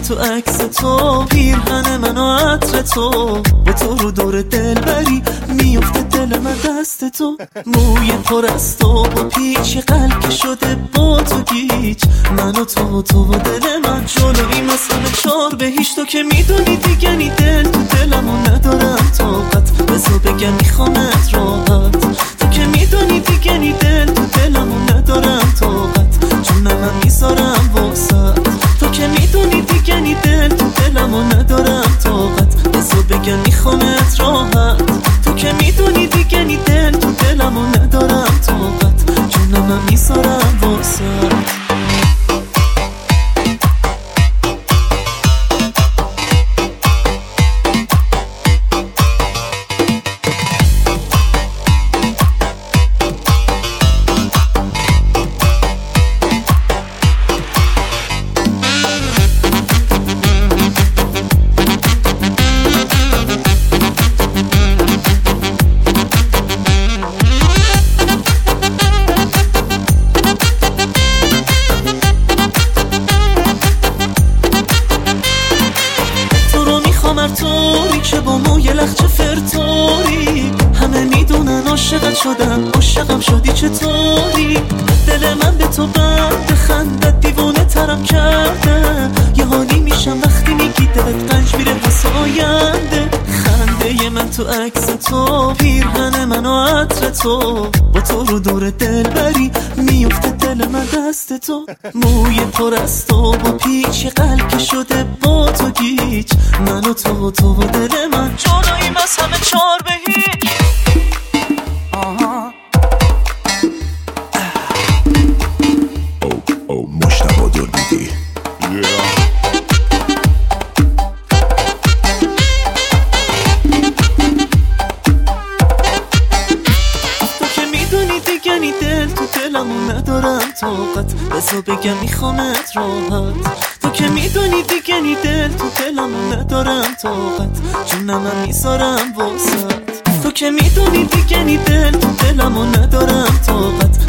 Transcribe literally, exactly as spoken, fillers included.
تو عکس تو، پیرهن من و عطر تو، با تو رو دور دل بری میفته دل من دست تو. موی پر از تو با پیچ قلب شده با تو گیج، من و تو و تو و دل من جلوی مثلا چار به هیچ. تو که میدونی دیگه نی دل تو دلمو ندارم طاقت، بزا بگم میخوامت راحت. تو که میدونی دیگه نی دل تو دلمو ندارم طاقت، جونم میذارم واسط. تو که میدونی دیگه نی دل تو دلمو ندارم طاقت، بزا بگم میخوامت راحت. تو که میدونی دیگه نی دل تو دلمو ندارم طاقت، جونم میذارم واسط. طوری که با موی لخچه فرطوری، همه میدونن عاشقت شدم، عاشقم شدی چطوری؟ دل من به تو بند خندت دیوونه ترم کرده، یه حالی میشم وقتی میگی دلت قنج میره واسه آینده. خنده من تو عکس تو، پیرهن من و عطر تو، با تو رو دور دل بری میفته دل من دست تو. موی پر از تو با پیچ قلب شده با تو گیج، من و تو و تو و دل من جداییم از همه چار به هیچ. آها او او مشتبه دردیدی دیگه نی دل تو دلمو ندارم طاقت، بزا بگم میخوامت راحت. تو که میدونی دیگه نی دل تو دلمو ندارم طاقت، جونم میذارم واسط. تو که میدونی دیگه نی دل تو دلمو ندارم طاقت،